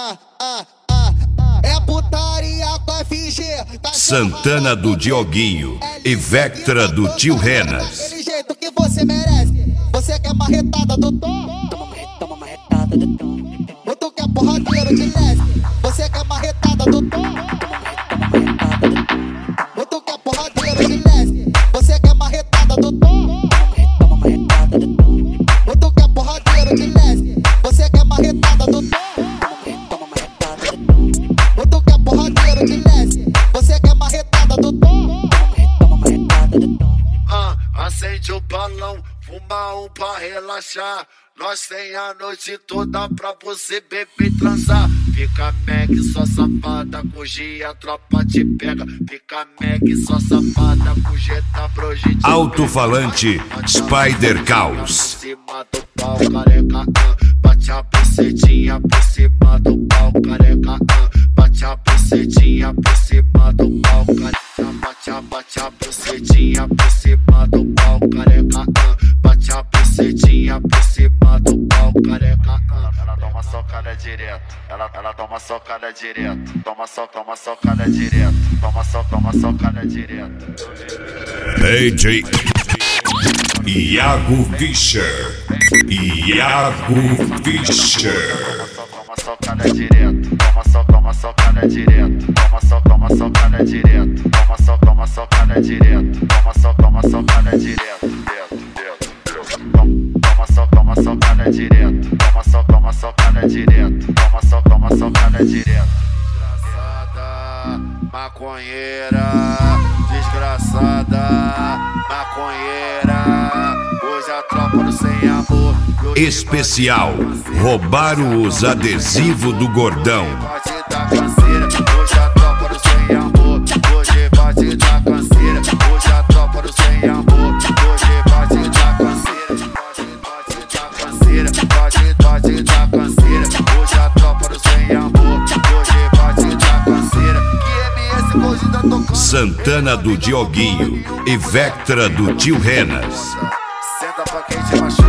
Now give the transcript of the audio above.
É putaria com FG. Santana do Dioguinho e Vectra do Tio Renas. Aquele jeito que você merece. Você quer marretada do Tom? Toma marretada do Tom. Ou tu quer porradeiro de leste? Você quer marretada do Tom? Ou tu quer porradeiro de leste? Você quer marretada do Tom? Toma marretada do Tom. Ou tu quer porradeiro de leste? Você quer marretada do Tom? Toma marretada do Tom. Ou tu quer porradeiro de leste? Você quer marretada do Tom? Toma marretada do Tom. Acende o balão, fuma um pra relaxar. Nós tem a noite toda pra você beber e transar. Fica Meg, só safada, com G a tropa te pega. Fica Meg, só safada, com G tá proje. Alto-falante Spider Caos. Cima do pau, careca, bate a bucetinha por cima do pau, careca, bate a bucetinha por cima do pau, careca, bate a bucetinha por cima do pau, careca, bate a bucetinha por cima do pau, careca. Ela toma socada direto, ela toma socada direto, toma socada direto, toma socada direto. DJ Iago Fischer. Toma socada direto, toma socada direto, toma socada direto, toma socada direto, toma socada direto, toma socada direto, toma socada direto, toma socada direto. Desgraçada, maconheira, desgraçada, maconheira, hoje a tropa do sem amor. Especial, roubaram os adesivos do gordão. Vai te dar canseira, hoje a tropa do sem amor. Hoje vai te dar canseira, hoje a tropa do sem amor. Hoje vai te dar canseira, vai te dar canseira, vai te dar canseira. Hoje a tropa do sem amor. Hoje vai te dar canseira. Que MS hoje tá tocando. Santana do Dioguinho e Vectra do Tio Renas. Senta pra quem te machuca.